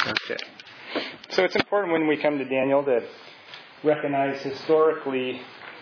Okay. So it's important when we come to Daniel to recognize historically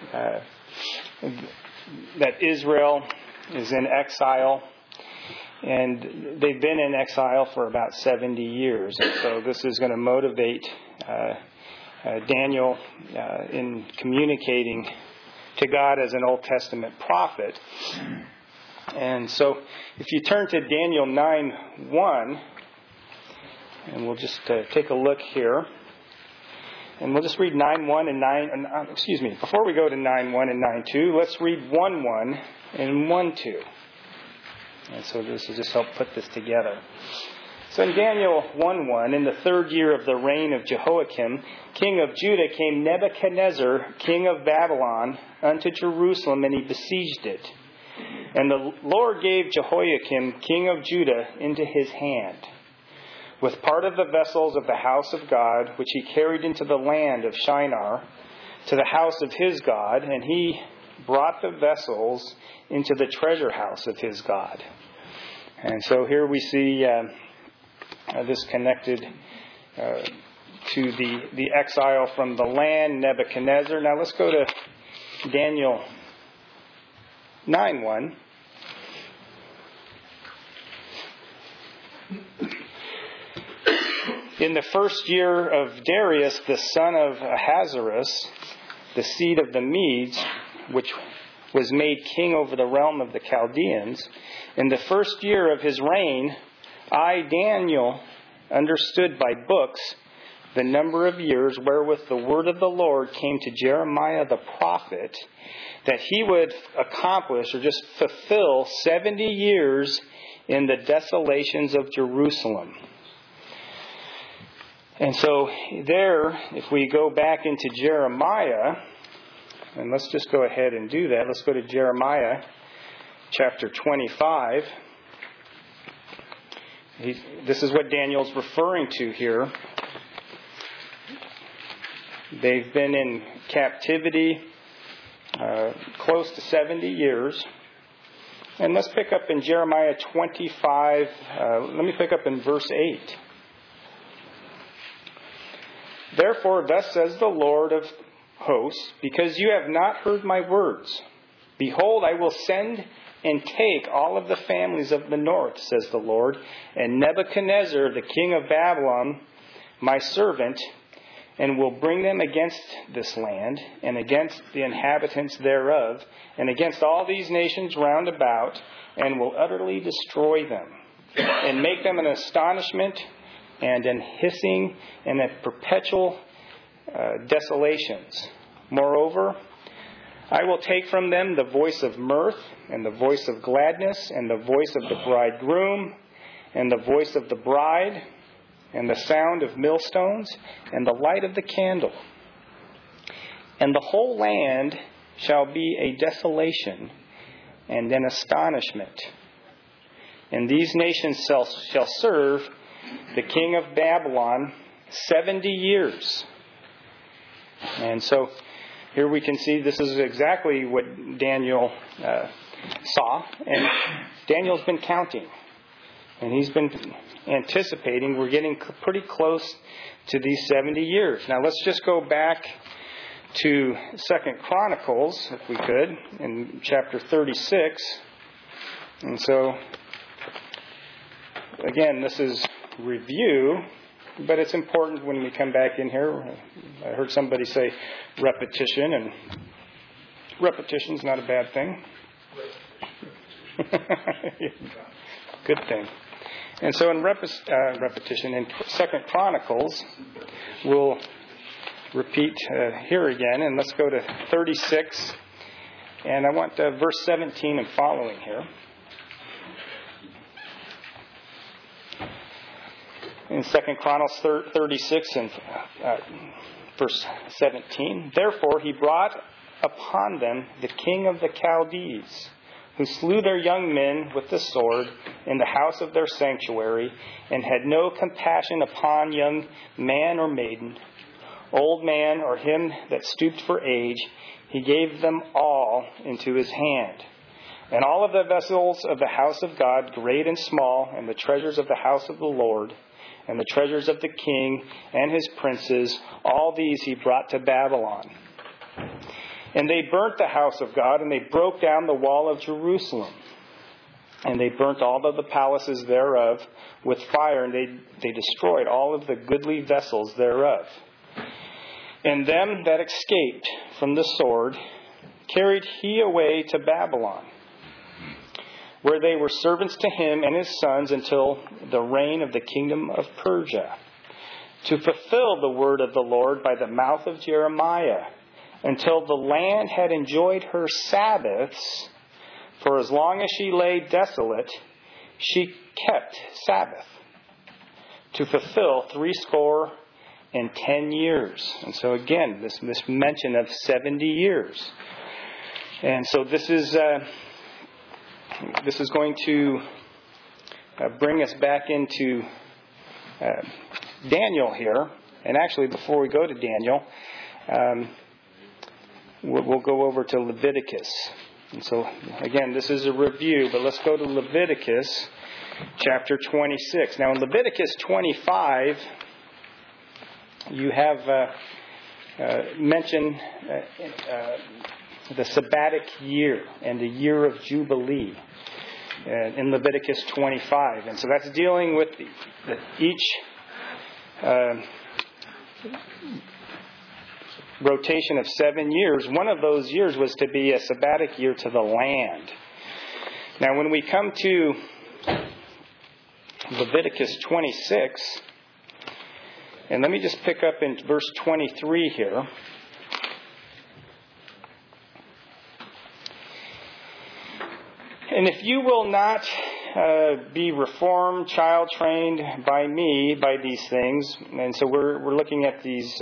that Israel is in exile, and they've been in exile for about 70 years. And so this is going to motivate Daniel in communicating to God as an Old Testament prophet. And so if you turn to Daniel 9:1, and we'll just take a look here. And we'll just read 9:1 and 9. Before we go to 9:1 and 9:2, let's read 1:1 and 1:2. And so this will just help put this together. So in Daniel 1:1, in the third year of the reign of Jehoiakim, king of Judah, came Nebuchadnezzar, king of Babylon, unto Jerusalem, and he besieged it. And the Lord gave Jehoiakim, king of Judah, into his hand, with part of the vessels of the house of God, which he carried into the land of Shinar, to the house of his God, and he brought the vessels into the treasure house of his God. And so here we see this connected to the exile from the land, Nebuchadnezzar. Now let's go to Daniel 9:1. In the first year of Darius, the son of Ahasuerus, the seed of the Medes, which was made king over the realm of the Chaldeans, in the first year of his reign, I, Daniel, understood by books the number of years wherewith the word of the Lord came to Jeremiah the prophet, that he would accomplish or just fulfill 70 years in the desolations of Jerusalem. And so there, if we go back into Jeremiah, and let's just go ahead and do that. Let's go to Jeremiah chapter 25. This is what Daniel's referring to here. They've been in captivity close to 70 years. And let's pick up in Jeremiah 25. Let me pick up in verse 8. Therefore, thus says the Lord of hosts, because you have not heard my words, behold, I will send and take all of the families of the north, says the Lord, and Nebuchadnezzar, the king of Babylon, my servant, and will bring them against this land, and against the inhabitants thereof, and against all these nations round about, and will utterly destroy them, and make them an astonishment, and an hissing, and a perpetual desolations. Moreover, I will take from them the voice of mirth, and the voice of gladness, and the voice of the bridegroom, and the voice of the bride, and the sound of millstones, and the light of the candle. And the whole land shall be a desolation, and an astonishment. And these nations shall serve the king of Babylon 70 years. And so here we can see this is exactly what Daniel saw. And Daniel's been counting. And he's been anticipating we're getting pretty close to these 70 years. Now let's just go back to 2 Chronicles, if we could, in chapter 36. And so, again, this is review, but it's important when we come back in here. I heard somebody say repetition, and repetition's not a bad thing. Good thing. And so in repetition, in 2 Chronicles, we'll repeat here again, and let's go to 36, and I want verse 17 and following here. In 2 Chronicles 36 and verse 17, therefore he brought upon them the king of the Chaldees, who slew their young men with the sword in the house of their sanctuary, and had no compassion upon young man or maiden, old man or him that stooped for age. He gave them all into his hand. And all of the vessels of the house of God, great and small, and the treasures of the house of the Lord, and the treasures of the king and his princes, all these he brought to Babylon. And they burnt the house of God, and they broke down the wall of Jerusalem. And they burnt all of the palaces thereof with fire, and they destroyed all of the goodly vessels thereof. And them that escaped from the sword carried he away to Babylon, where they were servants to him and his sons until the reign of the kingdom of Persia, to fulfill the word of the Lord by the mouth of Jeremiah, until the land had enjoyed her Sabbaths. For as long as she lay desolate, she kept Sabbath, to fulfill 70 years. And so again, this mention of 70 years. And so this is going to bring us back into Daniel here. And actually, before we go to Daniel, we'll go over to Leviticus. And so, again, this is a review, but let's go to Leviticus chapter 26. Now, in Leviticus 25, you have mentioned the sabbatic year and the year of Jubilee in Leviticus 25. And so that's dealing with each rotation of 7 years. One of those years was to be a sabbatic year to the land. Now, when we come to Leviticus 26, and let me just pick up in verse 23 here. And if you will not be reformed, child trained by me, by these things, and so we're looking at these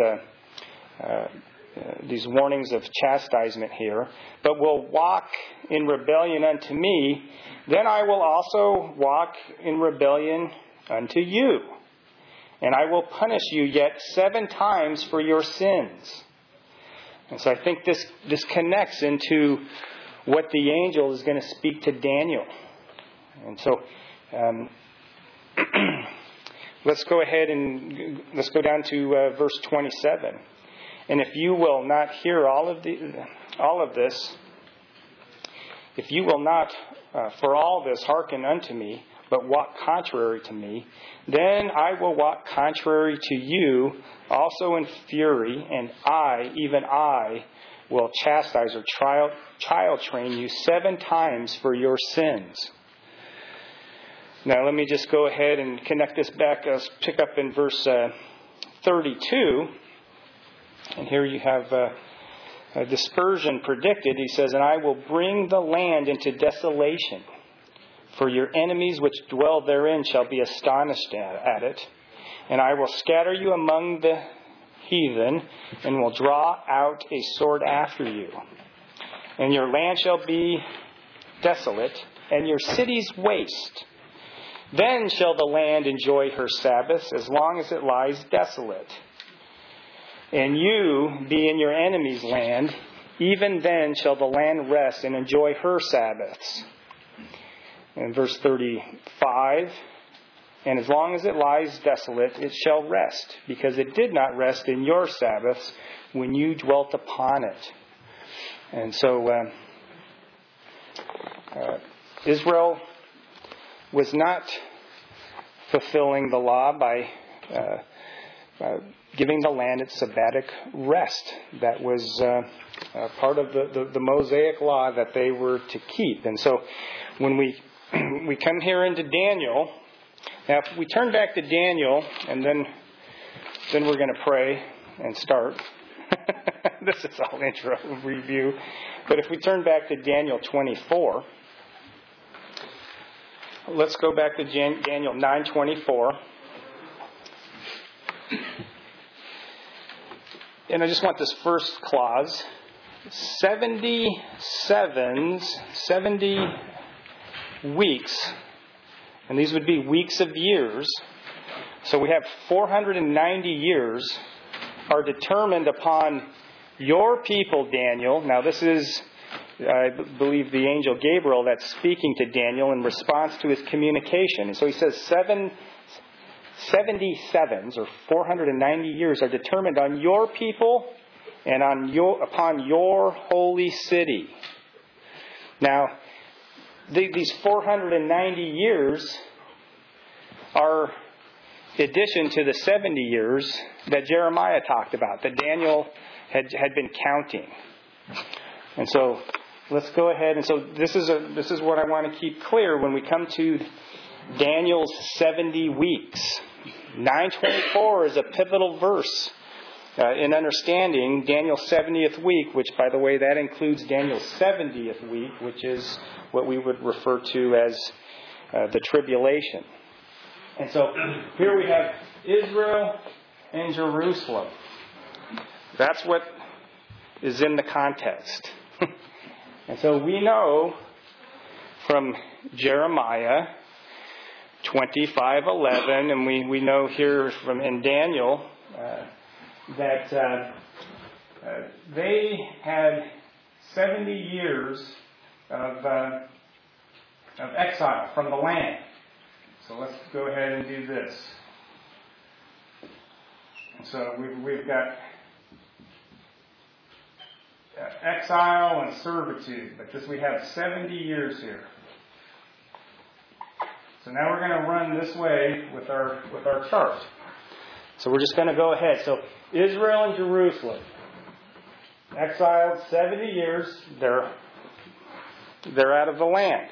warnings of chastisement here, but will walk in rebellion unto me, then I will also walk in rebellion unto you. And I will punish you yet 7 times for your sins. And so I think this connects into what the angel is going to speak to Daniel. And so let's go ahead and let's go down to verse 27. And if you will not hear all of this, if you will not for all this hearken unto me, but walk contrary to me, then I will walk contrary to you also in fury, and I, even I, will chastise or child train you 7 times for your sins. Now let me just go ahead and connect this back. Let's pick up in verse 32. And here you have a dispersion predicted. He says, and I will bring the land into desolation, for your enemies which dwell therein shall be astonished at it. And I will scatter you among the heathen, and will draw out a sword after you. And your land shall be desolate, and your cities waste. Then shall the land enjoy her Sabbaths, as long as it lies desolate. And you be in your enemy's land, even then shall the land rest and enjoy her Sabbaths. In verse 35, and as long as it lies desolate, it shall rest, because it did not rest in your Sabbaths when you dwelt upon it. And so Israel was not fulfilling the law by giving the land its sabbatic rest. That was part of the Mosaic law that they were to keep. And so when we come here into Daniel, now if we turn back to Daniel, and then we're going to pray and start. This is all intro review. But if we turn back to Daniel 24, let's go back to Daniel 9:24. And I just want this first clause. 70 weeks, and these would be weeks of years. So we have 490 years are determined upon your people, Daniel. Now this is, I believe, the angel Gabriel that's speaking to Daniel in response to his communication. And so he says 77s, or 490 years, are determined on your people and upon your holy city. Now, these 490 years are addition to the 70 years that Jeremiah talked about, that Daniel had been counting. And so let's go ahead. And so this is what I want to keep clear when we come to Daniel's 70 weeks. 924 is a pivotal verse in understanding Daniel's 70th week, which, by the way, that includes Daniel's 70th week, which is what we would refer to as the tribulation. And so here we have Israel and Jerusalem. That's what is in the context. And so we know from Jeremiah 25:11, and we know here from in Daniel that they had 70 years of exile from the land. So let's go ahead and do this. So we've got exile and servitude, but we have 70 years here. So now we're going to run this way with our chart. So we're just going to go ahead. So Israel and Jerusalem, exiled 70 years. They're out of the land,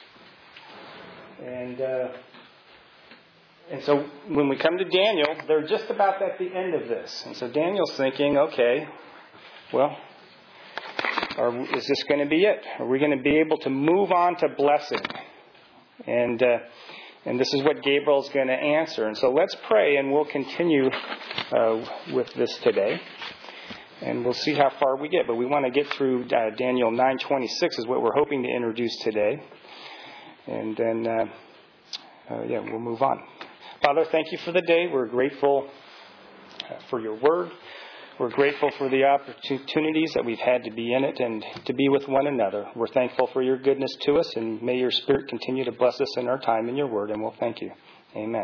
and so when we come to Daniel, they're just about at the end of this. And so Daniel's thinking, okay, well, is this going to be it? Are we going to be able to move on to blessing? And this is what Gabriel's going to answer. And so let's pray, and we'll continue with this today. And we'll see how far we get. But we want to get through Daniel 9:26 is what we're hoping to introduce today. And then, we'll move on. Father, thank you for the day. We're grateful for your word. We're grateful for the opportunities that we've had to be in it and to be with one another. We're thankful for your goodness to us, and may your Spirit continue to bless us in our time in your word, and we'll thank you. Amen.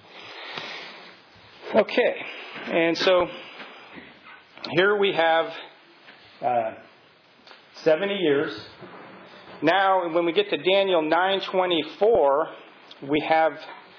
Okay, and so here we have 70 years. Now, when we get to Daniel 9:24, we have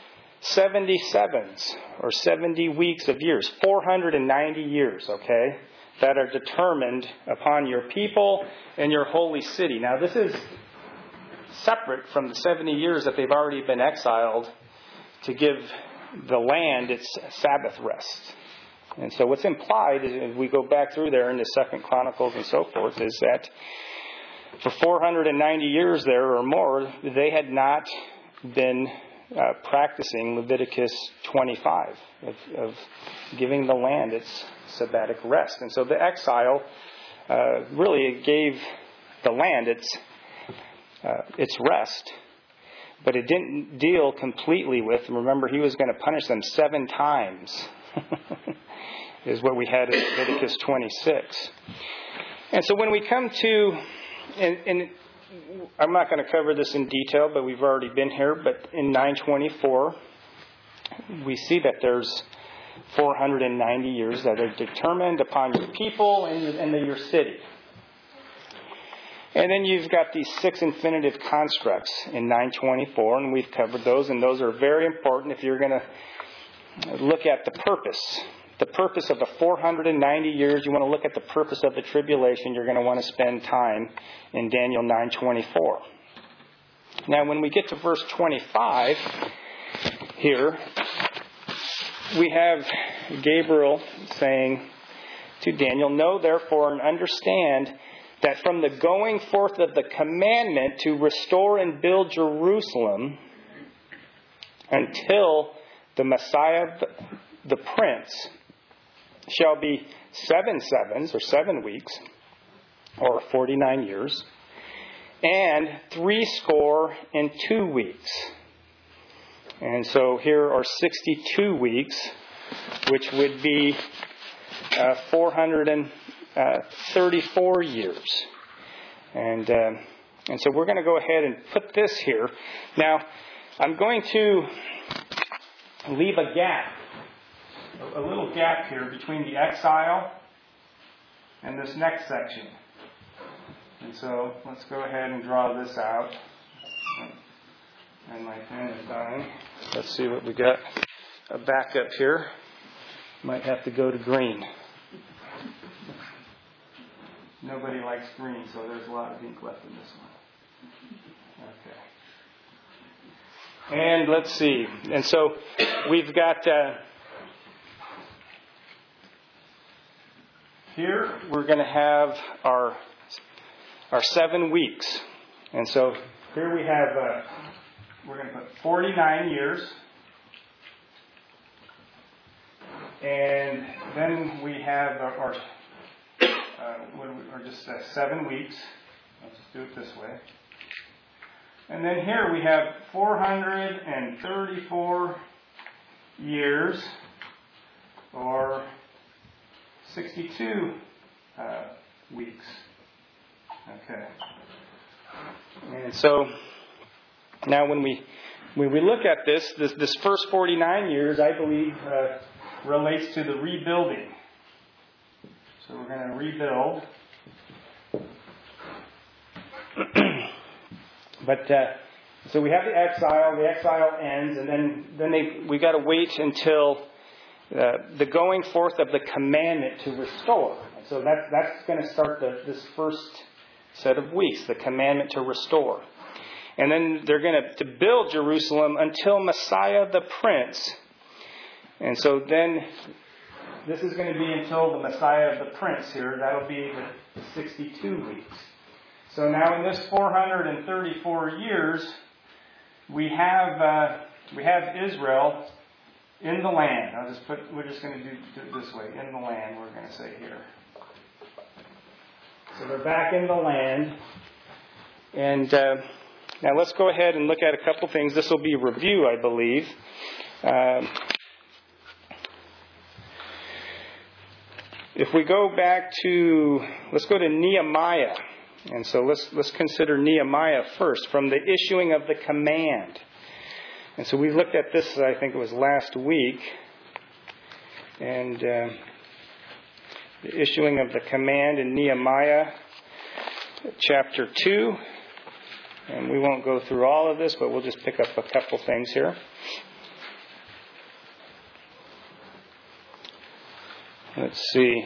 77s, or 70 weeks of years, 490 years, okay, that are determined upon your people and your holy city. Now, this is separate from the 70 years that they've already been exiled to give the land its Sabbath rest. And so what's implied, as we go back through there into 2 Chronicles and so forth, is that for 490 years there or more, they had not been practicing Leviticus 25 of giving the land its sabbatic rest. And so the exile really gave the land its rest, but it didn't deal completely with, remember, he was going to punish them 7 times, is what we had in Leviticus 26. And so when we come to, and I'm not going to cover this in detail, but we've already been here. But in 924, we see that there's 490 years that are determined upon your people and your city. And then you've got these 6 infinitive constructs in 924, and we've covered those, and those are very important if you're going to look at the purpose. The purpose of the 490 years, you want to look at the purpose of the tribulation, you're going to want to spend time in Daniel 9:24. Now, when we get to verse 25 here, we have Gabriel saying to Daniel, "Know therefore and understand that from the going forth of the commandment to restore and build Jerusalem until the Messiah, the Prince, shall be 7 sevens, or 7 weeks, or 49 years, and 62 weeks. And so here are 62 weeks, which would be 434 years. And so we're going to go ahead and put this here. Now, I'm going to leave a gap, a little gap here between the exile and this next section. And so let's go ahead and draw this out. And my pen is dying. Let's see what we got. A backup here. Might have to go to green. Nobody likes green, so there's a lot of ink left in this one. Okay. And let's see. And so we've got here we're going to have our 7 weeks. And so here we have we're going to put 49 years. And then we have our just 7 weeks. Let's just do it this way. And then here we have 434 years, or 62 weeks. Okay. And so now when we look at this first 49 years, I believe relates to the rebuilding. So we're going to rebuild. But so we have the exile. The exile ends, and then we got to wait until the going forth of the commandment to restore. And so that's going to start this first set of weeks, the commandment to restore. And then they're going to build Jerusalem until Messiah the Prince. And so then this is going to be until the Messiah of the Prince here. That'll be the 62 weeks. So now in this 434 years, we have Israel in the land. We're just going to do it this way. In the land, we're going to say here. So they're back in the land. And now let's go ahead and look at a couple things. This will be review, I believe. If we go back let's go to Nehemiah. And so let's consider Nehemiah first, from the issuing of the command. And so we looked at this, I think it was last week. And the issuing of the command in Nehemiah chapter 2. And we won't go through all of this, but we'll just pick up a couple things here. Let's see.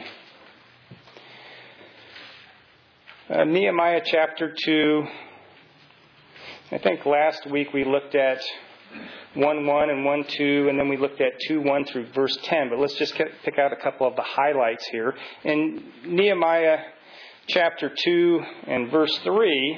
Nehemiah chapter 2. I think last week we looked at 1:1 and 1:2, and then we looked at 2:1 through verse 10. But let's just pick out a couple of the highlights here. In Nehemiah chapter 2 and verse 3,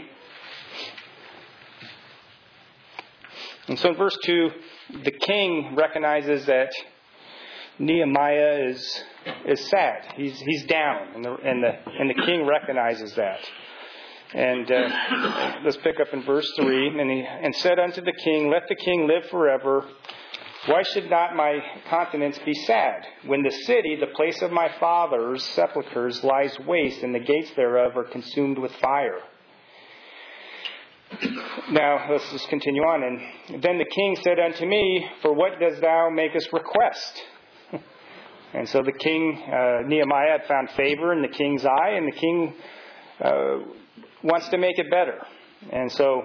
and so in verse 2, the king recognizes that Nehemiah is sad. He's down, and the king recognizes that. And let's pick up in verse 3. And said unto the king, Let the king live forever. Why should not my countenance be sad, when the city, the place of my fathers' sepulchres, lies waste, and the gates thereof are consumed with fire? Now, let's just continue on. And then the king said unto me, For what dost thou make us request? And so the king, Nehemiah, had found favor in the king's eye, and the king wants to make it better. And so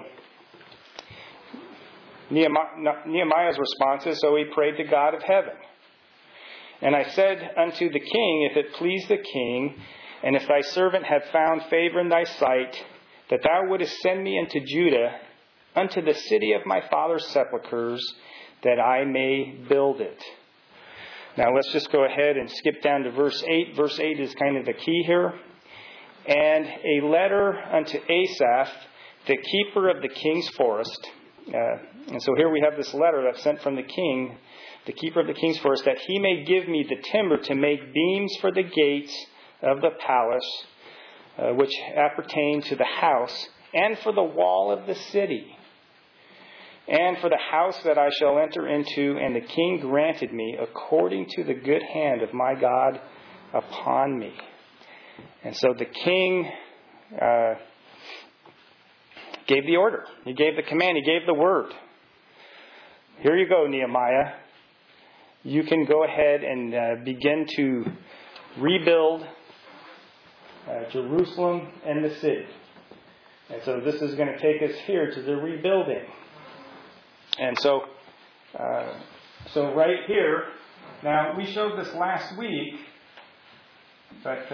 Nehemiah's response is, so he prayed to God of heaven. And I said unto the king, If it please the king, and if thy servant have found favor in thy sight, that thou wouldest send me into Judah, unto the city of my father's sepulchres, that I may build it. Now let's just go ahead and skip down to verse 8. Verse 8 is kind of the key here. And a letter unto Asaph, the keeper of the king's forest. And so here we have this letter that's sent from the king, the keeper of the king's forest, that he may give me the timber to make beams for the gates of the palace, which appertain to the house, and for the wall of the city, and for the house that I shall enter into. And the king granted me according to the good hand of my God upon me. And so the king gave the order. He gave the command. He gave the word. Here you go, Nehemiah. you can go ahead and begin to rebuild Jerusalem and the city. And so this is going to take us here to the rebuilding. And so right here, now we showed this last week, but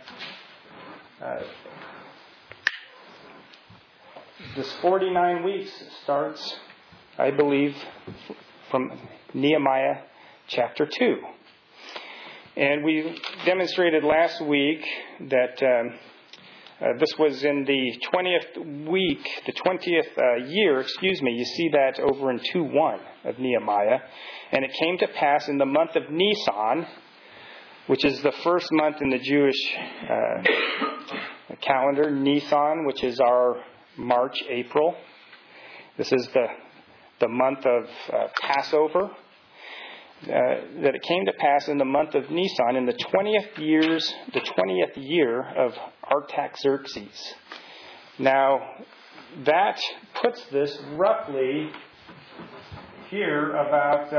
this 49 weeks starts, I believe, from Nehemiah chapter 2. And we demonstrated last week that this was in the 20th week, the 20th year, you see that over in 2:1 of Nehemiah. And it came to pass in the month of Nisan, which is the first month in the Jewish calendar, Nisan, which is our March, April. This is the month of Passover. That it came to pass in the month of Nisan in the 20th year of Artaxerxes. Now, that puts this roughly here about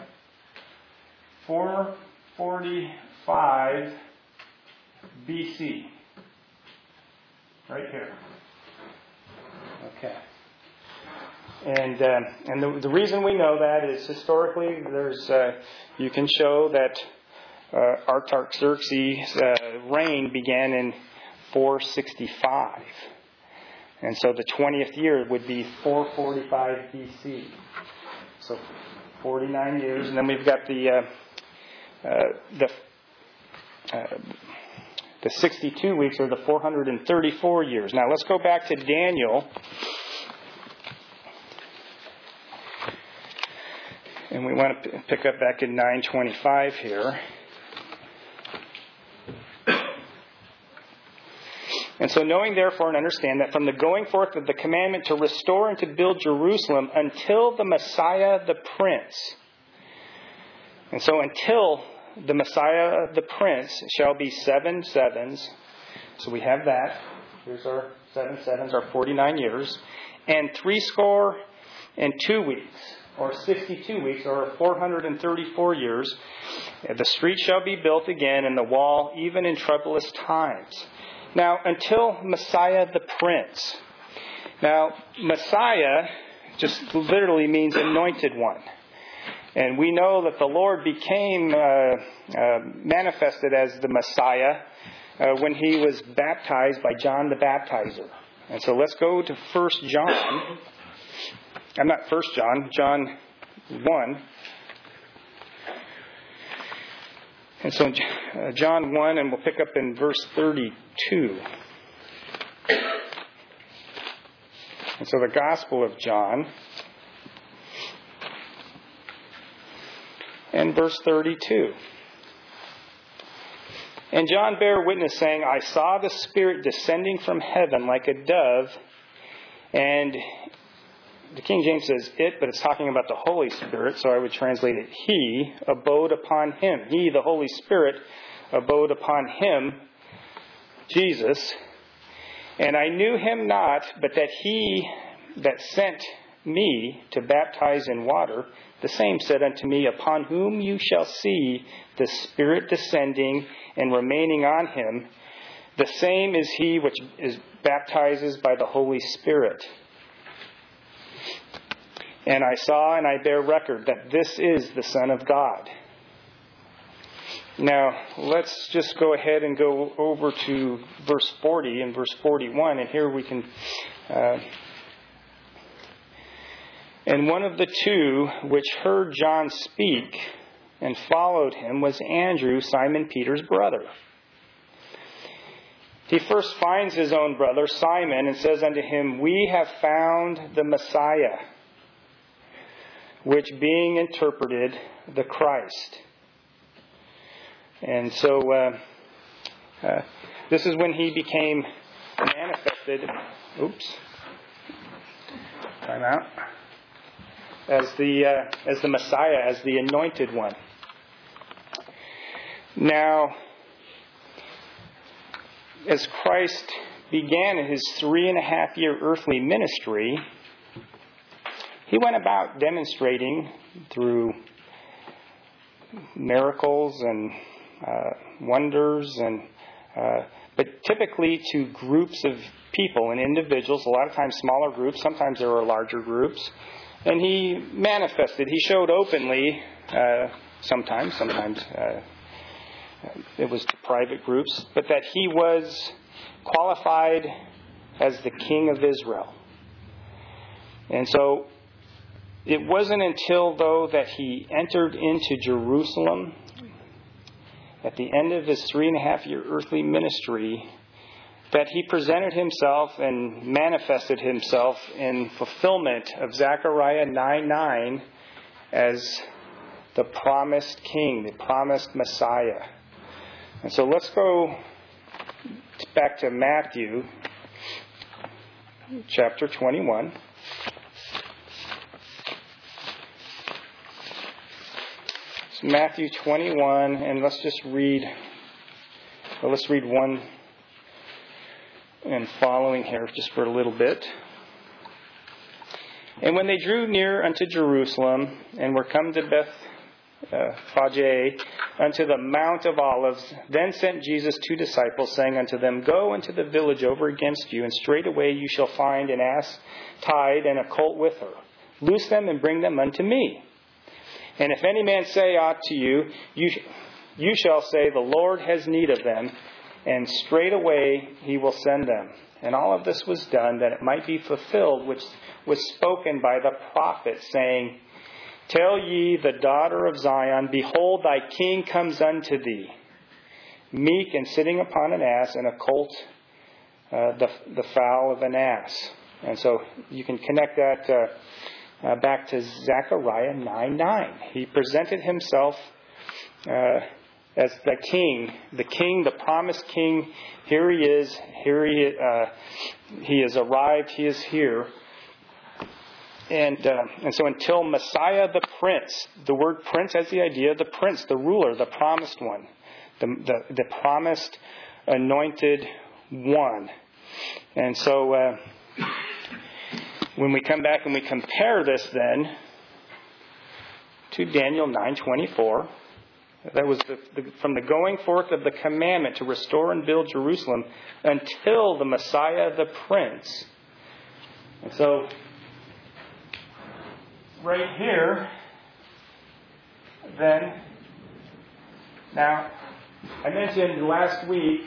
445 BC. Right here. Okay. And the reason we know that is historically there's you can show that Artaxerxes' reign began in 465. And so the 20th year would be 445 BC. So 49 years. And then we've got the 62 weeks, or the 434 years. Now let's go back to Daniel. And we want to pick up back in 9:25 here. And so knowing therefore and understand that from the going forth of the commandment to restore and to build Jerusalem until the Messiah the Prince. And so until the Messiah the Prince shall be 7 sevens. So we have that. Here's our 7 sevens, our 49 years. And 62 weeks. Or 62 weeks, or 434 years, the street shall be built again, and the wall even in troublous times. Now, until Messiah the Prince. Now, Messiah just literally means anointed one. And we know that the Lord became manifested as the Messiah when he was baptized by John the Baptizer. And so let's go to 1 John. I'm not 1 John, John 1. And so John 1, and we'll pick up in verse 32. And so the Gospel of John. And verse 32. And John bare witness, saying, I saw the Spirit descending from heaven like a dove, and the King James says it, but it's talking about the Holy Spirit, so I would translate it, He abode upon him. He, the Holy Spirit, abode upon him, Jesus. And I knew him not, but that he that sent me to baptize in water, the same said unto me, upon whom you shall see the Spirit descending and remaining on him, the same is he which baptizes by the Holy Spirit. And I saw and I bear record that this is the Son of God. Now, let's just go ahead and go over to verse 40 and verse 41. And here we can... And one of the two which heard John speak and followed him was Andrew, Simon Peter's brother. He first finds his own brother, Simon, and says unto him, We have found the Messiah, which being interpreted, the Christ. And so this is when he became manifested. Time out. As the Messiah, as the anointed one. Now, as Christ began his 3.5-year earthly ministry, he went about demonstrating through miracles and wonders, but typically to groups of people and individuals, a lot of times smaller groups, sometimes there were larger groups. And he manifested, he showed openly, sometimes it was to private groups, but that he was qualified as the King of Israel. And so it wasn't until, though, that he entered into Jerusalem at the end of his 3.5-year earthly ministry that he presented himself and manifested himself in fulfillment of Zechariah 9:9 as the promised King, the promised Messiah. And so let's go back to Matthew chapter 21. It's Matthew 21, and let's read 1 and following here just for a little bit. And when they drew near unto Jerusalem, and were come to Bethphage, unto the Mount of Olives, then sent Jesus 2 disciples, saying unto them, Go into the village over against you, and straightway you shall find an ass tied, and a colt with her. Loose them, and bring them unto me. And if any man say aught to you, you shall say, The Lord has need of them, and straightway he will send them. And all of this was done that it might be fulfilled, which was spoken by the prophet, saying, Tell ye the daughter of Zion, Behold, thy king comes unto thee, meek and sitting upon an ass, and a colt, the foal of an ass. And so you can connect that back to Zechariah 9:9. He presented himself as the king, the promised king. Here he is. He has arrived. He is here. And so until Messiah the Prince, the word Prince has the idea of the Prince, the ruler, the promised one, the promised anointed one. And so when we come back and we compare this then to Daniel 9:24. That was from the going forth of the commandment to restore and build Jerusalem until the Messiah, the Prince. And so, right here, then, now, I mentioned last week,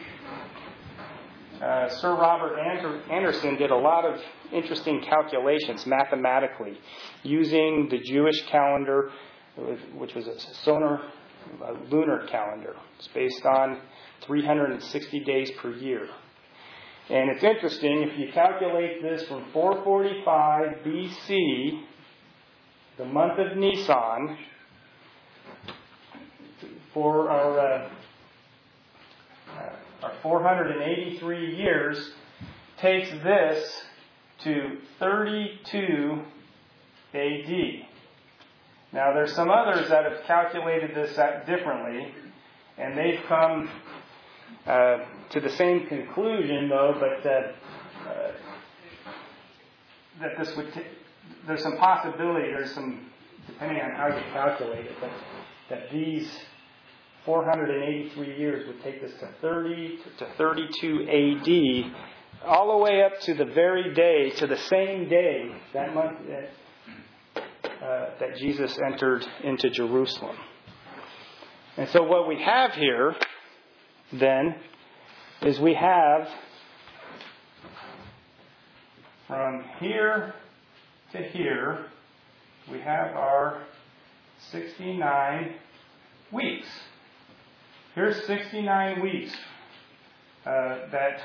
Sir Robert Anderson did a lot of interesting calculations mathematically using the Jewish calendar, which was a lunar calendar. It's based on 360 days per year. And it's interesting, if you calculate this from 445 BC, the month of Nisan, for our 483 years, takes this to 32 AD. Now, there's some others that have calculated this differently, and they've come to the same conclusion, though, but that this would there's some possibility, depending on how you calculate it, but that these 483 years would take us to 30 to 32 AD, all the way up to the very day, to the same day, that month, that Jesus entered into Jerusalem. And so what we have here, then, is we have from here to here, we have our 69 weeks. Here's 69 weeks that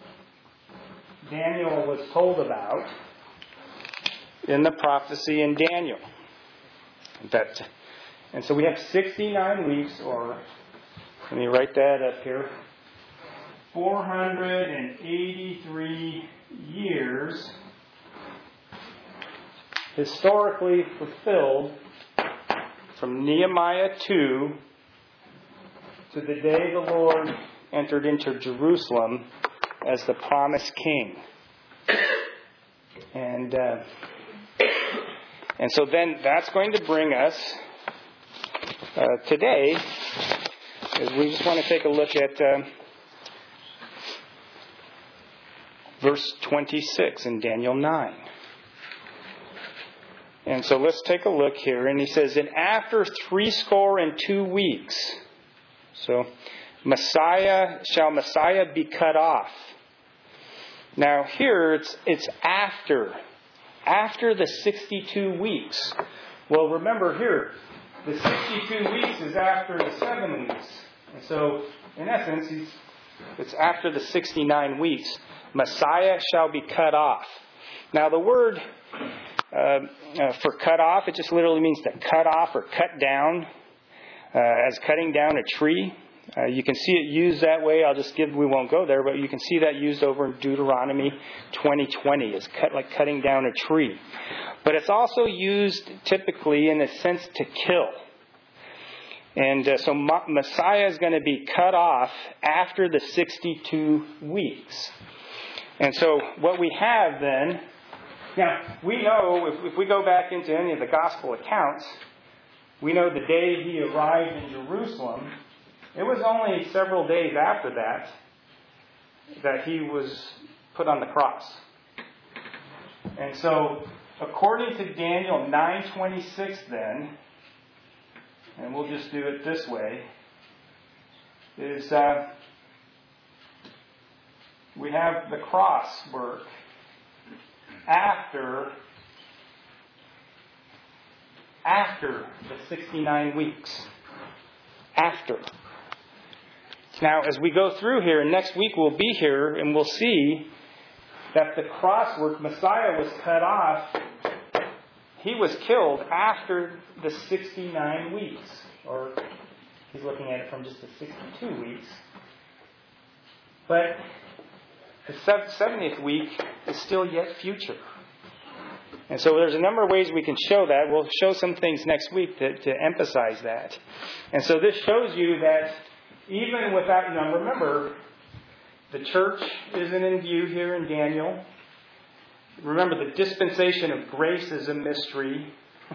Daniel was told about in the prophecy in Daniel. And so we have 69 weeks, or let me write that up here, 483 years historically fulfilled from Nehemiah 2 to the day the Lord entered into Jerusalem as the promised king. And so then that's going to bring us today is we just want to take a look at verse 26 in Daniel 9. And so let's take a look here. And he says, and after 62 weeks, so shall Messiah be cut off. Now here it's after the 62 weeks. Well, remember here, the 62 weeks is after the 7 weeks. And so, in essence, it's after the 69 weeks. Messiah shall be cut off. Now, the word for cut off, it just literally means to cut off or cut down, as cutting down a tree. You can see it used that way. We won't go there, but you can see that used over in Deuteronomy 20:20 as cutting down a tree. But it's also used typically in a sense to kill. And so Messiah is going to be cut off after the 62 weeks. And so what we have then, now we know if we go back into any of the gospel accounts, we know the day he arrived in Jerusalem, it was only several days after that he was put on the cross. And so, according to Daniel 9:26 then, and we'll just do it this way, is we have the cross work after the 69 weeks. After. Now, as we go through here, and next week we'll be here, and we'll see that the cross work, Messiah was cut off. He was killed after the 69 weeks. Or he's looking at it from just the 62 weeks. But the 70th week is still yet future. And so there's a number of ways we can show that. We'll show some things next week to emphasize that. And so this shows you that even without, remember, the church isn't in view here in Daniel. Remember, the dispensation of grace is a mystery.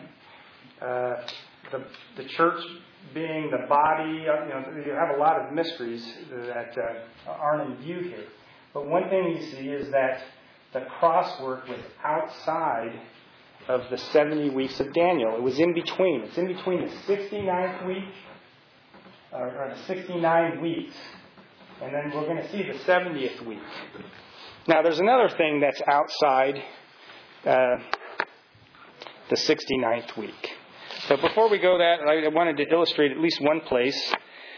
The church being the body, you have a lot of mysteries that aren't in view here. But one thing you see is that the cross work was outside of the 70 weeks of Daniel. It was in between. It's in between the 69th week, or the 69 weeks, and then we're going to see the 70th week. Now, there's another thing that's outside the 69th week. But before we go that, I wanted to illustrate at least one place.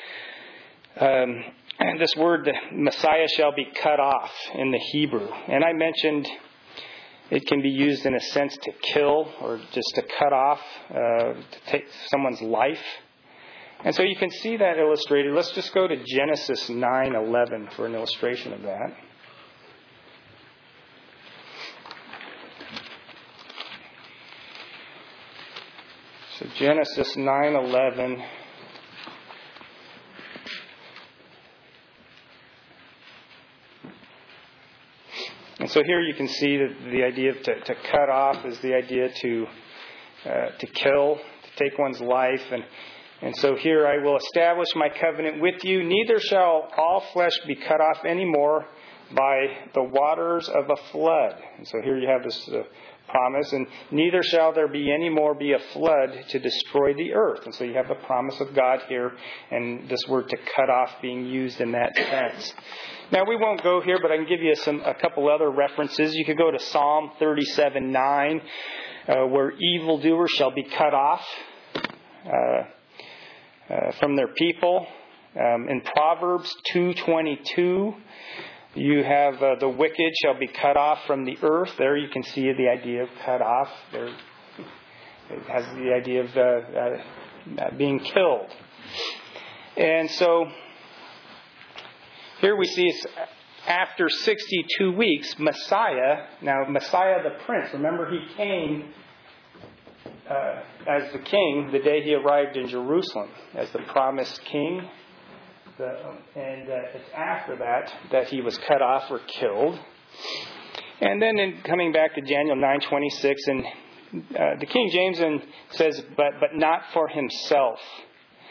And this word, the Messiah shall be cut off in the Hebrew. And I mentioned it can be used in a sense to kill or just to cut off, to take someone's life. And so you can see that illustrated. Let's just go to Genesis 9:11 for an illustration of that. So Genesis 9:11. And so here you can see that the idea of to cut off is the idea to kill, to take one's life. And so here I will establish my covenant with you. Neither shall all flesh be cut off anymore by the waters of a flood. And so here you have this promise. And neither shall there be any more be a flood to destroy the earth. And so you have the promise of God here. And this word to cut off being used in that sense. Now we won't go here, but I can give you a couple other references. You could go to Psalm 37:9, where evildoers shall be cut off from their people. In Proverbs 2:22, you have the wicked shall be cut off from the earth. There you can see the idea of cut off. There, it has the idea of being killed. And so here we see it's after 62 weeks, Messiah. Now, Messiah the Prince, remember he came as the king the day he arrived in Jerusalem, as the promised king. And it's after that he was cut off or killed. And then in coming back to Daniel 9:26, and the King James says, but not for himself.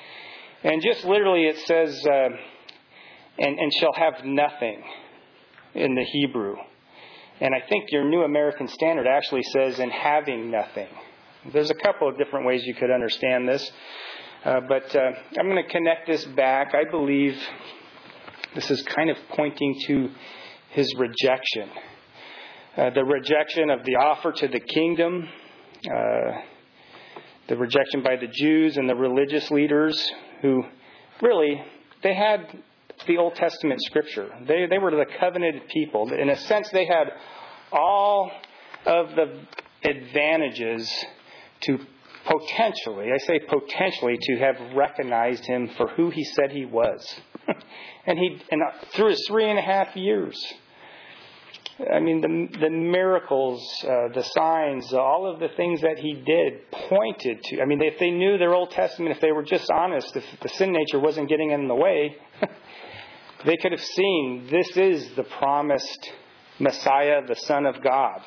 And just literally it says, and shall have nothing in the Hebrew. And I think your New American Standard actually says, and having nothing. There's a couple of different ways you could understand this. But I'm going to connect this back. I believe this is kind of pointing to his rejection. The rejection of the offer to the kingdom. The rejection by the Jews and the religious leaders who really, they had the Old Testament Scripture. They were the covenanted people. In a sense, they had all of the advantages to potentially, I say potentially, to have recognized him for who he said he was. and through his 3.5 years, I mean, the miracles, the signs, all of the things that he did pointed to. I mean, if they knew their Old Testament, if they were just honest, if the sin nature wasn't getting in the way, they could have seen this is the promised Messiah, the Son of God.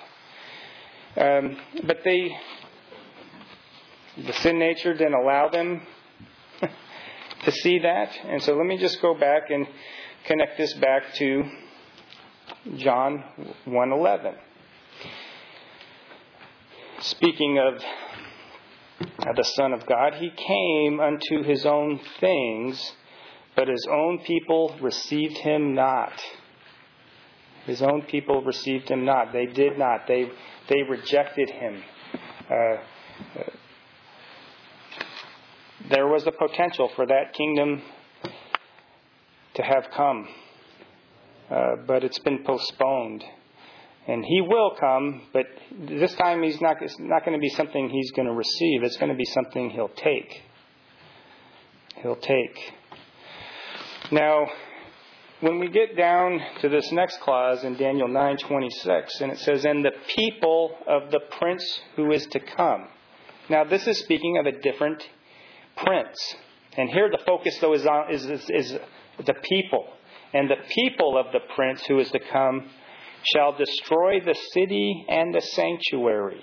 But the sin nature didn't allow them to see that. And so let me just go back and connect this back to John 1:11. Speaking of the Son of God, he came unto his own things, but his own people received him not. His own people received him not. They did not. They rejected him. There was a potential for that kingdom to have come. But it's been postponed. And he will come, but this time it's not going to be something he's going to receive. It's going to be something he'll take. He'll take. Now, when we get down to this next clause in Daniel 9:26, and it says, and the people of the prince who is to come. Now, this is speaking of a different prince. And here the focus, though, is the people. And the people of the prince who is to come shall destroy the city and the sanctuary.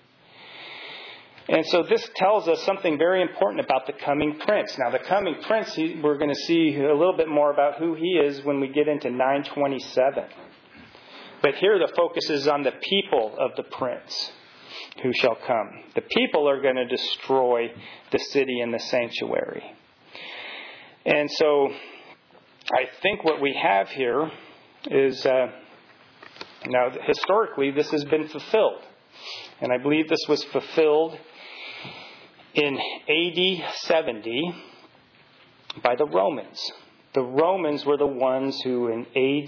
And so this tells us something very important about the coming prince. Now, the coming prince, we're going to see a little bit more about who he is when we get into 9:27. But here the focus is on the people of the prince who shall come. The people are going to destroy the city and the sanctuary. And so I think what we have here is, now historically this has been fulfilled. And I believe this was fulfilled in AD 70 by the Romans. The Romans were the ones who in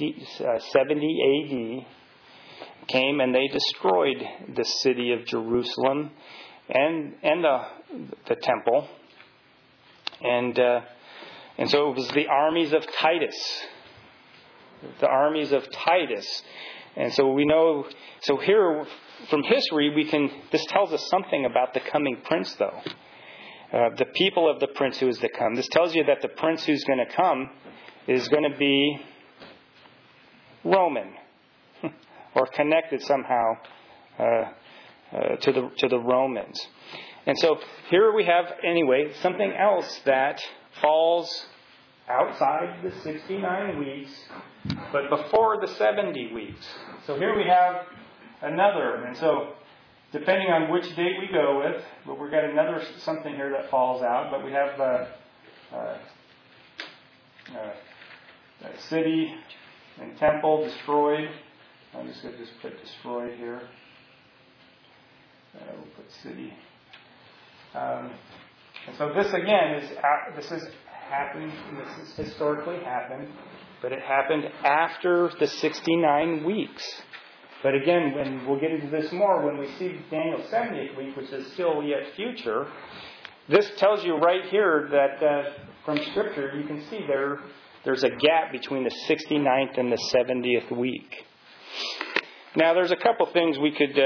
70 AD came and they destroyed the city of Jerusalem and the temple. And so it was the armies of Titus. The armies of Titus. And so we know, so here from history this tells us something about the coming prince though. The people of the prince who is to come. This tells you that the prince who's going to come is going to be Roman. Or connected somehow to the Romans. And so here we have, anyway, something else that falls outside the 69 weeks, but before the 70 weeks. So here we have another. And so depending on which date we go with, but we've got another something here that falls out. But we have city and temple destroyed. I'm just going to put destroyed here. We'll put city. And so this again this has happened. This has historically happened, but it happened after the 69 weeks. But again, when we'll get into this more when we see Daniel's 70th week, which is still yet future. This tells you right here that from Scripture you can see there's a gap between the 69th and the 70th week. Now, there's a couple things we could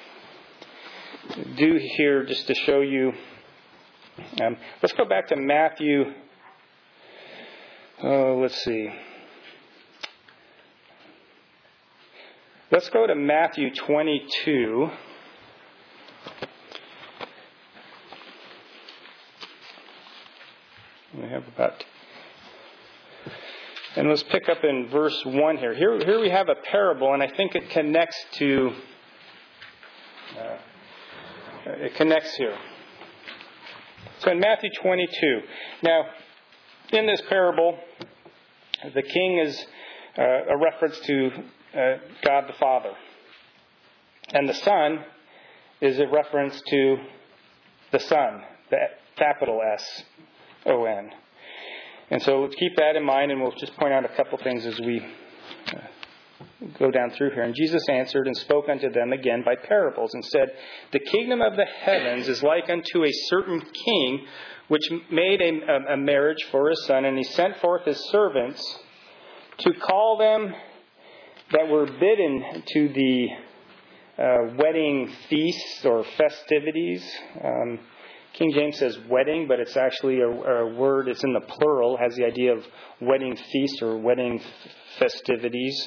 do here just to show you. Let's go back to Matthew. Let's see. Let's go to Matthew 22. We have about And let's pick up in verse 1 here. Here we have a parable, and I think it connects to... it connects here. So in Matthew 22. Now, in this parable, the king is a reference to God the Father. And the Son is a reference to the Son, the capital S-O-N. And so let's keep that in mind, and we'll just point out a couple things as we go down through here. And Jesus answered and spoke unto them again by parables, and said, The kingdom of the heavens is like unto a certain king, which made a marriage for his son, and he sent forth his servants to call them that were bidden to the wedding feasts or festivities. King James says wedding, but it's actually a word, it's in the plural, has the idea of wedding feast or wedding festivities.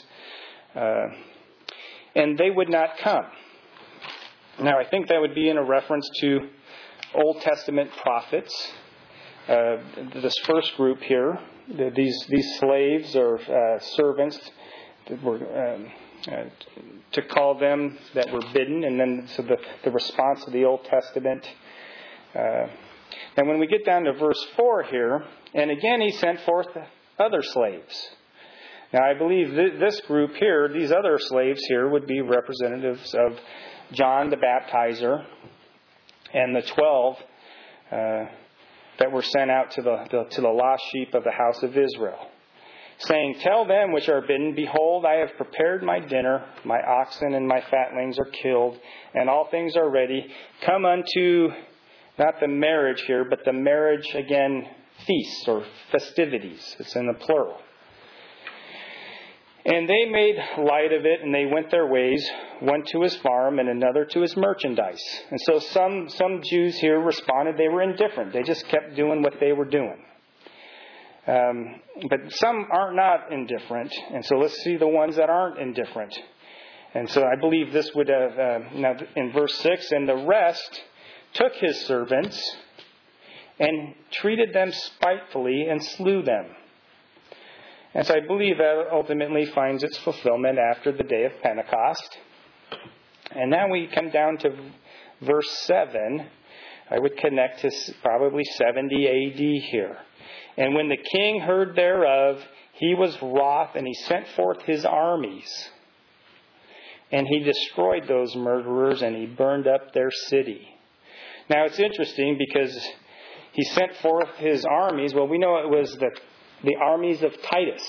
And they would not come. Now, I think that would be in a reference to Old Testament prophets. This first group here, these slaves or servants that were to call them that were bidden, and then so the response of the Old Testament. And when we get down to verse 4 here, and again he sent forth other slaves. Now I believe this group here, these other slaves here, would be representatives of John the Baptizer and the 12 that were sent out to the lost sheep of the house of Israel, saying, Tell them which are bidden, Behold, I have prepared my dinner, my oxen and my fatlings are killed, and all things are ready. Come unto, not the marriage here, but the marriage, again, feasts or festivities. It's in the plural. And they made light of it, and they went their ways, one to his farm and another to his merchandise. And so some Jews here responded they were indifferent. They just kept doing what they were doing. But some are not indifferent. And so let's see the ones that aren't indifferent. And so I believe this would have, now in verse 6, And the rest took his servants and treated them spitefully and slew them. And so I believe that ultimately finds its fulfillment after the day of Pentecost. And now we come down to verse 7. I would connect to probably 70 A.D. here. And when the king heard thereof, he was wroth, and he sent forth his armies. And he destroyed those murderers, and he burned up their city. Now it's interesting because he sent forth his armies. Well, we know it was the armies of Titus.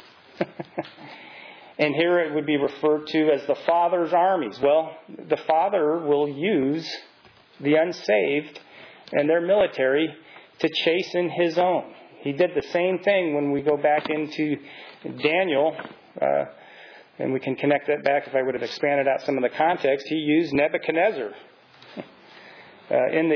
And here it would be referred to as the Father's armies. Well, the Father will use the unsaved and their military to chasten his own. He did the same thing when we go back into Daniel, and we can connect that back if I would have expanded out some of the context. He used Nebuchadnezzar in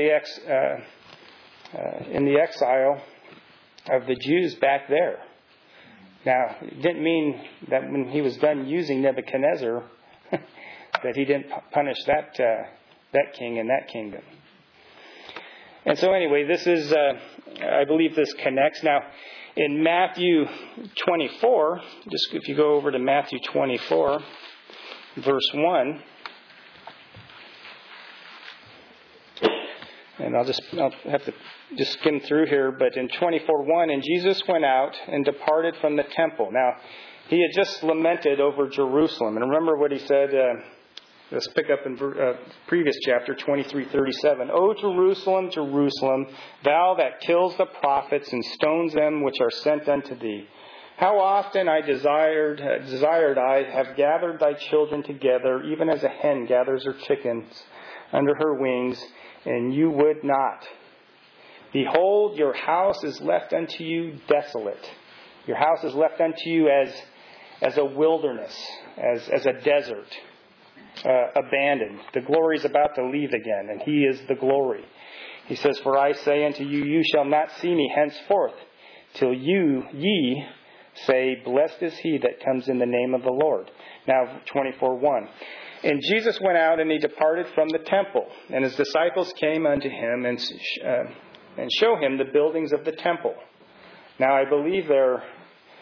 the exile of the Jews back there. Now, it didn't mean that when he was done using Nebuchadnezzar that he didn't punish that king and that kingdom. And so anyway, this is, I believe this connects. Now, in Matthew 24, just if you go over to Matthew 24, verse 1, and I'll have to just skim through here, but in 24:1, And Jesus went out and departed from the temple. Now, he had just lamented over Jerusalem. And remember what he said, let's pick up in previous chapter, 23:37. O Jerusalem, Jerusalem, thou that kills the prophets and stones them which are sent unto thee. How often I desired I have gathered thy children together, even as a hen gathers her chickens under her wings, and you would not. Behold, your house is left unto you desolate. Your house is left unto you as a wilderness, as a desert, abandoned. The glory is about to leave again, and he is the glory. He says, For I say unto you, you shall not see me henceforth, till ye say, Blessed is he that comes in the name of the Lord. Now, 24:1. And Jesus went out, and he departed from the temple. And his disciples came unto him and show him the buildings of the temple. Now, I believe they're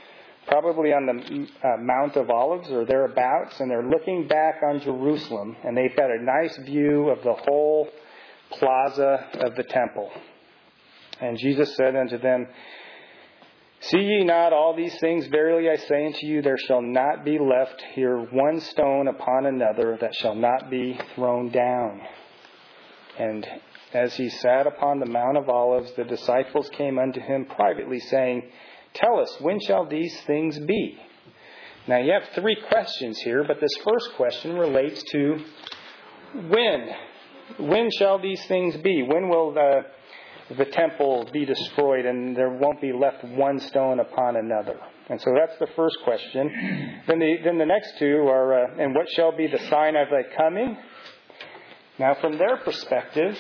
probably on the Mount of Olives or thereabouts, and they're looking back on Jerusalem, and they've got a nice view of the whole plaza of the temple. And Jesus said unto them, See ye not all these things? Verily I say unto you, there shall not be left here one stone upon another that shall not be thrown down. And as he sat upon the Mount of Olives, the disciples came unto him privately, saying, Tell us, when shall these things be? Now you have three questions here, but this first question relates to when. When shall these things be? When will the temple be destroyed and there won't be left one stone upon another? And so that's the first question. Then the next two are, and what shall be the sign of thy coming? Now from their perspective,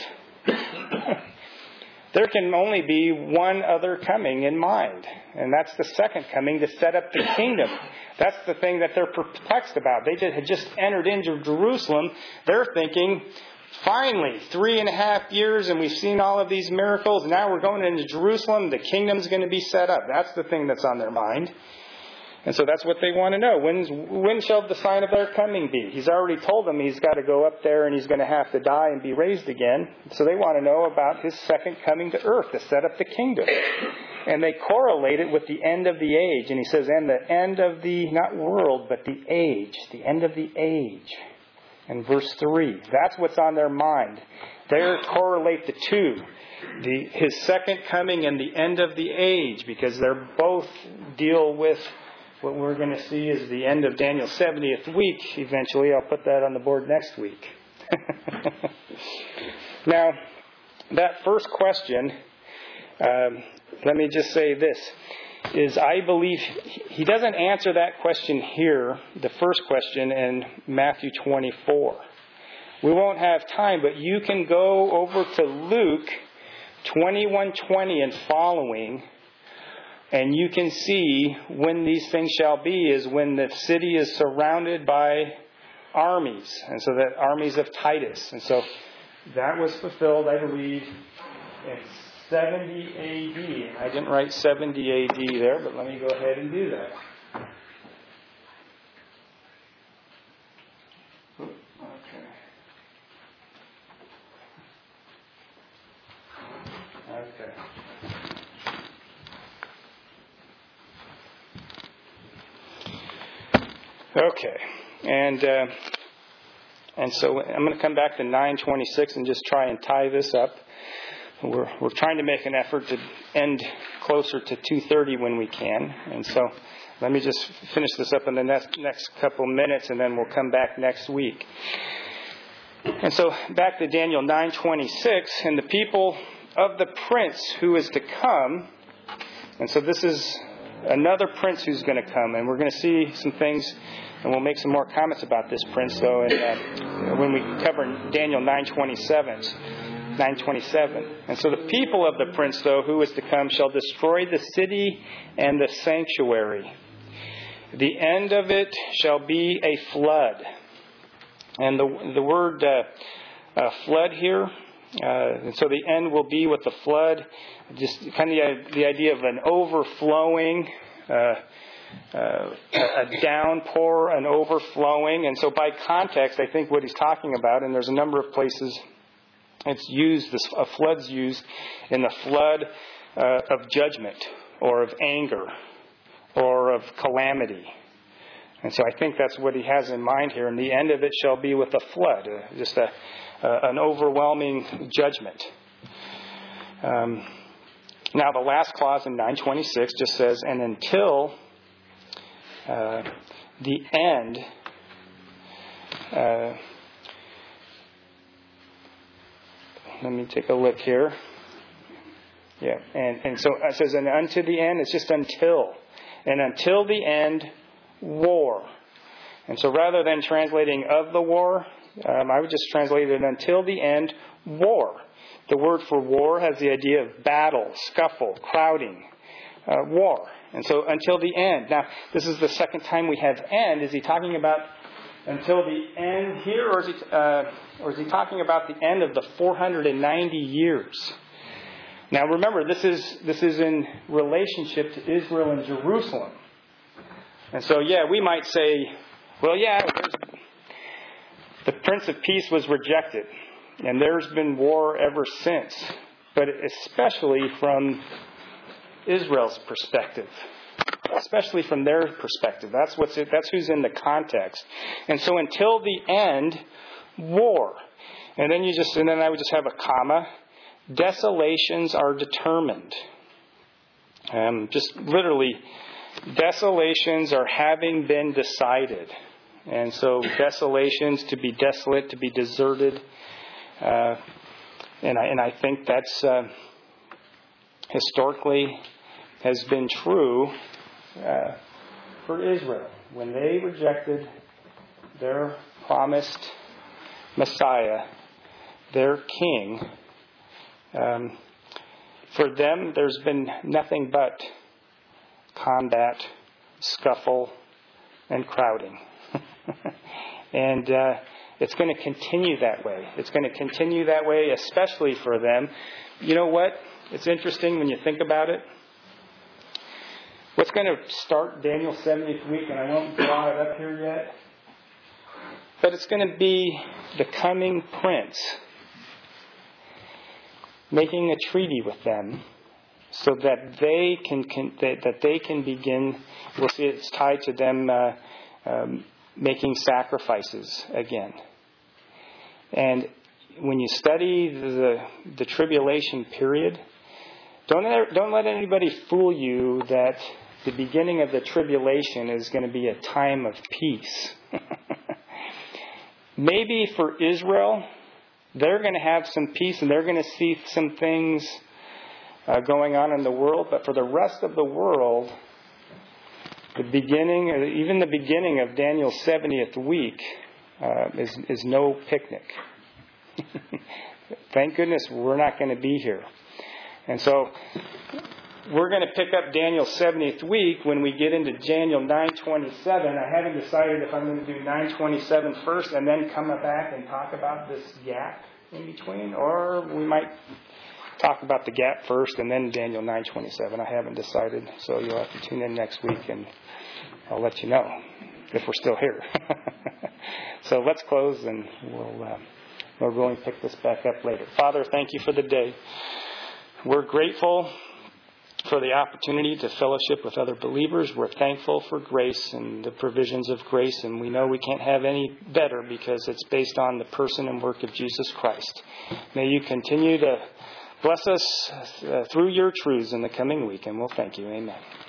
there can only be one other coming in mind. And that's the second coming, to set up the kingdom. That's the thing that they're perplexed about. They had just entered into Jerusalem. They're thinking, finally, 3.5 years and we've seen all of these miracles. Now we're going into Jerusalem. The kingdom's going to be set up. That's the thing that's on their mind. And so that's what they want to know. When shall the sign of their coming be? He's already told them he's got to go up there and he's going to have to die and be raised again. So they want to know about his second coming to earth to set up the kingdom. And they correlate it with the end of the age. And he says, and the end of the, not world, but the age. The end of the age. In verse 3, that's what's on their mind. They correlate the two. His second coming and the end of the age. Because they're both deal with what we're going to see is the end of Daniel's 70th week. Eventually, I'll put that on the board next week. Now, that first question, let me just say this, is I believe he doesn't answer that question here, the first question, in Matthew 24. We won't have time, but you can go over to Luke 21:20 and following, and you can see when these things shall be is when the city is surrounded by armies. And so the armies of Titus. And so that was fulfilled, I believe, in 70 A.D. I didn't write 70 A.D. there, but let me go ahead and do that. Okay. Okay, and so I'm going to come back to 9:26 and just try and tie this up. We're trying to make an effort to end closer to 2:30 when we can, and so let me just finish this up in the next couple minutes, and then we'll come back next week. And so back to Daniel 9:26, and the people of the prince who is to come, and so this is another prince who's going to come, and we're going to see some things. And we'll make some more comments about this prince, though, when we cover Daniel 9:27. And so the people of the prince, though, who is to come, shall destroy the city and the sanctuary. The end of it shall be a flood. And the word flood here, and so the end will be with the flood, just kind of the idea of an overflowing, a downpour, an overflowing. And so by context, I think what he's talking about, and there's a number of places it's used, a flood's used in the flood of judgment or of anger or of calamity. And so I think that's what he has in mind here. And the end of it shall be with a flood, just an overwhelming judgment. Now the last clause in 9:26 just says, and until the end, let me take a look here. Yeah, and so it says, and unto the end, it's just until. And until the end, war. And so rather than translating of the war, I would just translate it until the end, war. The word for war has the idea of battle, scuffle, crowding, war. And so until the end. Now, this is the second time we have end. Is he talking about until the end here, or is he talking about the end of the 490 years? Now, remember, this is in relationship to Israel and Jerusalem. And so, we might say, well, the Prince of Peace was rejected. And there's been war ever since. But especially from Israel's perspective. Especially from their perspective. That's who's in the context. And so until the end, war. And then I would just have a comma. Desolations are determined. Just literally, desolations are having been decided. And so desolations, to be desolate, to be deserted. And I think that's historically has been true for Israel. When they rejected their promised Messiah, their king, for them there's been nothing but combat, scuffle, and crowding. And it's going to continue that way. It's going to continue that way, especially for them. You know what? It's interesting when you think about it. What's going to start Daniel's 70th week, and I won't draw it up here yet, but it's going to be the coming prince making a treaty with them so that they can begin. We'll see it's tied to them making sacrifices again. And when you study the tribulation period, don't let anybody fool you that the beginning of the tribulation is going to be a time of peace. Maybe for Israel, they're going to have some peace and they're going to see some things going on in the world. But for the rest of the world, even the beginning of Daniel's 70th week is no picnic. Thank goodness we're not going to be here. And so we're going to pick up Daniel's 70th week when we get into Daniel 9:27. I haven't decided if I'm going to do 9:27 first and then come back and talk about this gap in between, or we might talk about the gap first and then Daniel 9:27. I haven't decided, so you'll have to tune in next week and I'll let you know if we're still here. So let's close and we'll, Lord willing, pick this back up later. Father, thank you for the day. We're grateful for the opportunity to fellowship with other believers. We're thankful for grace and the provisions of grace, and we know we can't have any better because it's based on the person and work of Jesus Christ. May you continue to bless us through your truths in the coming week, and we'll thank you. Amen.